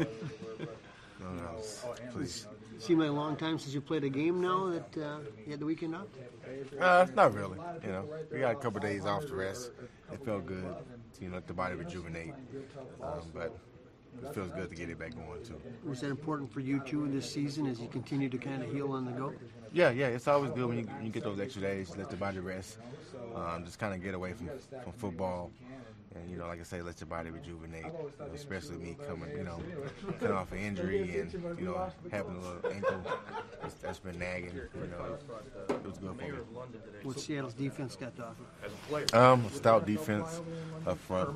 No, please. Seemed like a long time since you played a game now that you had the weekend off? Not really. We got a couple of days off to rest. It felt good, let the body rejuvenate. But it feels good to get it back going, too. Was that important for you, too, this season as you continue to kind of heal on the go? Yeah. It's always good when you get those extra days, let the body rest, just kind of get away from football. And, like I say, let your body rejuvenate, especially me coming off an injury and, having a little ankle that's been nagging, it was good for me. What Seattle's defense got to offer? Stout defense up front,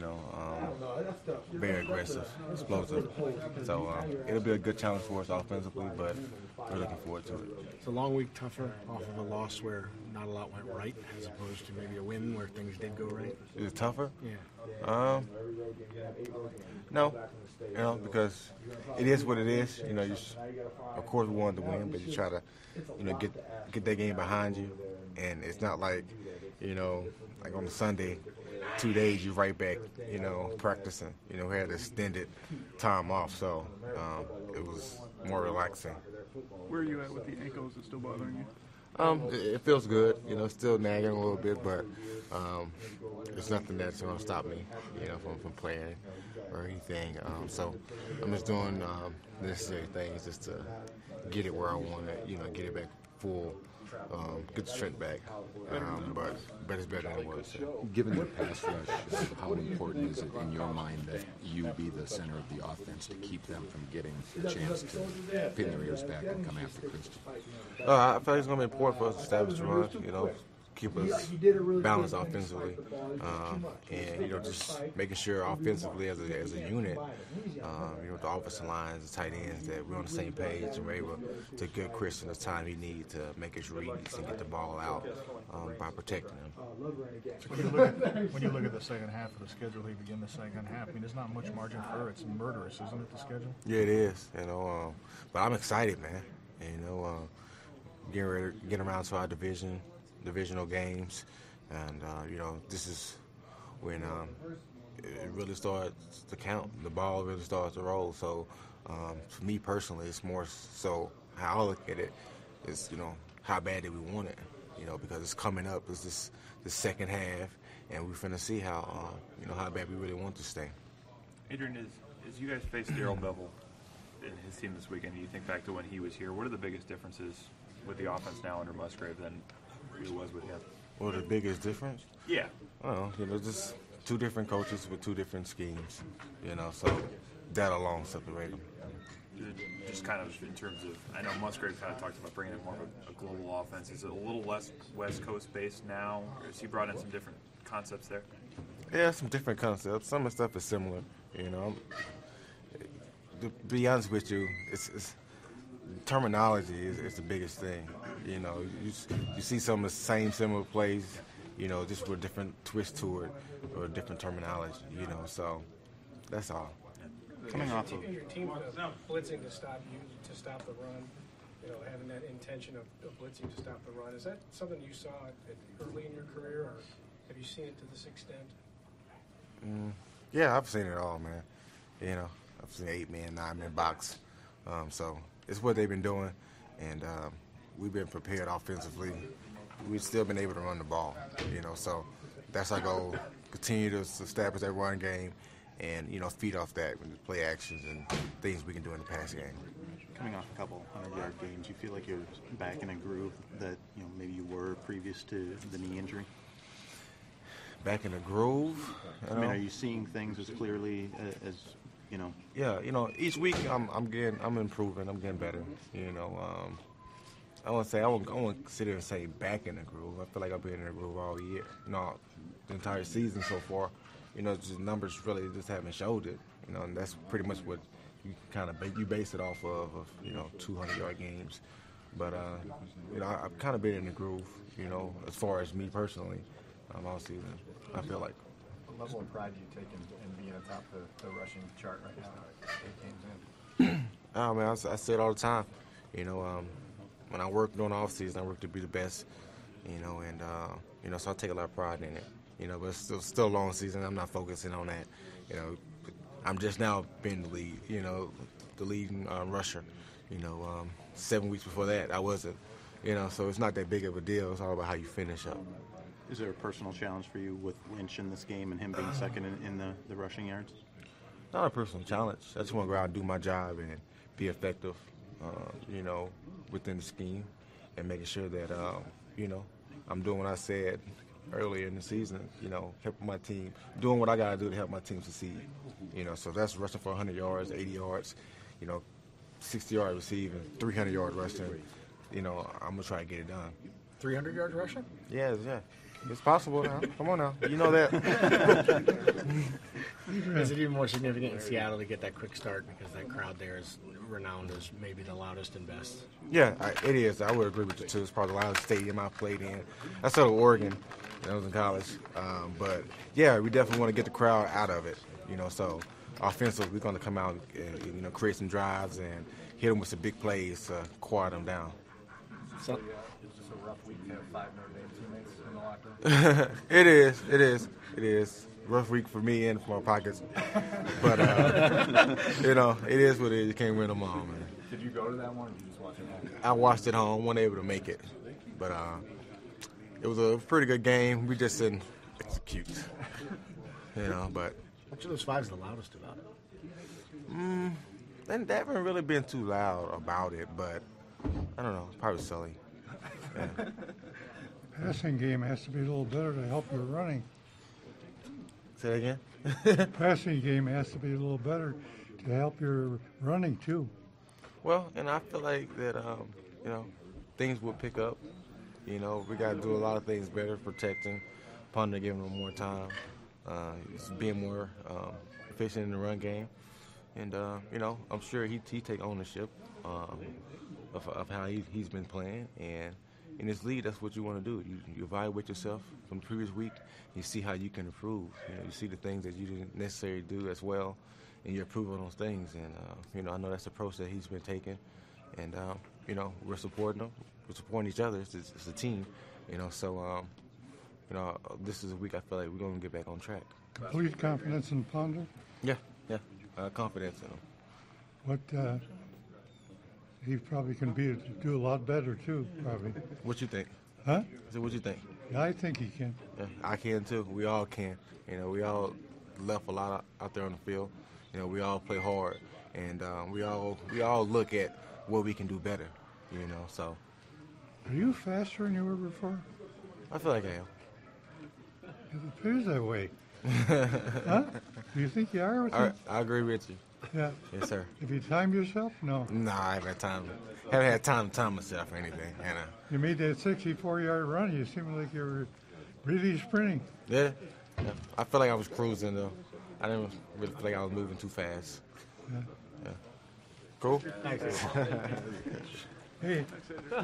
very aggressive, explosive. So it'll be a good challenge for us offensively, but we're looking forward to it. It's a long week tougher off of a loss where not a lot went right, as opposed to maybe a win where things did go right. Is it tougher? Yeah. No, because it is what it is. Of course we wanted to win, but you try to, get that game behind you, and it's not like, like on a Sunday, 2 days you right back, practicing. We had extended time off, so it was more relaxing. Where are you at with the ankle? Is it still bothering you? It feels good, still nagging a little bit, but it's nothing that's going to stop me, from playing or anything. So I'm just doing the necessary things just to get it where I want it, get it back full, get the strength back. But it's better than it was. Given the pass rush, how important is it in your mind that you be the center of the offense to keep them from getting a chance to pin their ears back and come after Christian? I feel like it's going to be important for us to establish the run, keep us balanced offensively, and just making sure offensively as a unit, the offensive lines, the tight ends, that we're on the same page and we're able to give Christian the time he needs to make his reads and get the ball out by protecting him. When you look at the second half of the schedule, they begin the second half. I mean, there's not much margin for error. It's murderous, isn't it? The schedule. Yeah, it is. But I'm excited, man. Getting around to our divisional games, and this is when it really starts to count. The ball really starts to roll. So for me personally, it's more so how I look at it is how bad did we want it, because it's coming up. It's this second half, and we're finna see how how bad we really want to stay. Adrian, as you guys face Darrell Bevell and his team this weekend, you think back to when he was here. What are the biggest differences with the offense now under Musgrave than it was with him? What are the biggest difference? Yeah. Just two different coaches with two different schemes, so that alone separate them. Just kind of in terms of, I know Musgrave kind of talked about bringing in more of a global offense. Is it a little less West Coast based now, or has he brought in some different concepts there? Yeah, some different concepts. Some of the stuff is similar, To be honest with you, it's terminology is the biggest thing. You see some of the same similar plays, just with a different twist to it or different terminology, so that's all. Coming off of Your team blitzing to stop the run, having that intention of blitzing to stop the run. Is that something you saw early in your career, or have you seen it to this extent? Yeah, I've seen it all, man. I've seen 8-man, 9-man box. So it's what they've been doing, and we've been prepared offensively. We've still been able to run the ball, so that's our goal. Continue to establish that run game and, feed off that with play actions and things we can do in the pass game. Coming off a couple 100-yard games, you feel like you're back in a groove that, maybe you were previous to the knee injury? Back in the groove? I mean, are you seeing things as clearly as, Yeah, each week I'm improving, I'm getting better, I won't sit here and say back in the groove. I feel like I've been in the groove all year, the entire season so far. Just numbers really just haven't showed it, and that's pretty much what you kind of base it off of 200-yard games. But, I've kind of been in the groove, as far as me personally, all season, I feel like. What level of pride do you take in being atop the rushing chart right now, 8 games in? Oh, man, I say it all the time. When I work during the off season, I work to be the best, and so I take a lot of pride in it. But it's still a long season. I'm not focusing on that. I'm just now being the lead, the leading rusher. 7 weeks before that, I wasn't. So it's not that big of a deal. It's all about how you finish up. Is there a personal challenge for you with Lynch in this game and him being second in the rushing yards? Not a personal challenge. I just want to go out and do my job and be effective, within the scheme and making sure that, I'm doing what I said earlier in the season, helping my team, doing what I got to do to help my team succeed. So that's rushing for 100 yards, 80 yards, 60 yards receiving, 300 yards rushing. I'm going to try to get it done. 300 yards rushing? Yeah. It's possible now. Come on now. You know that. Is it even more significant in Seattle to get that quick start because that crowd there is renowned as maybe the loudest and best? Yeah, it is. I would agree with you, too. It's probably the loudest stadium I played in. I started Oregon when I was in college. But, yeah, we definitely want to get the crowd out of it. So offensively, we're going to come out and, create some drives and hit them with some big plays to quiet them down. So, It's just a rough week to have 5 Notre Dame teammates in the locker room. It is. Rough week for me and for my pockets. But, it is what it is. You can't win them all, man. Did you go to that one or did you just watch it home? I watched it home. Wasn't able to make it. But it was a pretty good game. We just didn't execute. But which of those 5 is the loudest about it? they haven't really been too loud about it, but I don't know. Probably Sully. Yeah. Passing game has to be a little better to help your running. Say that again? Passing game has to be a little better to help your running too. Well, and I feel like that, things will pick up. We got to do a lot of things better, protecting, punter, giving them more time, just being more efficient in the run game. And, I'm sure he take ownership of how he's been playing. And in this league, that's what you want to do. You evaluate yourself from the previous week. You see how you can improve. You see the things that you didn't necessarily do as well, and you improve on those things. And, I know that's the approach that he's been taking. And, we're supporting him. We're supporting each other. It's a team, So, this is a week I feel like we're going to get back on track. Complete confidence in Ponder. Yeah. Confidence in him. What he probably can do a lot better too. Probably. What you think? Huh? I said, what you think? Yeah, I think he can. Yeah, I can too. We all can. We all left a lot out there on the field. We all play hard, and we all look at what we can do better. So. Are you faster than you were before? I feel like I am. It appears that way. Huh? Do you think you are? I agree with you. Yeah. Yes, sir. Have you timed yourself? No. Nah, I haven't had time. Haven't had time to time myself or anything. You made that 64-yard run. You seemed like you were really sprinting. Yeah. I feel like I was cruising though. I didn't really feel like I was moving too fast. Yeah. Cool. Thanks. Hey.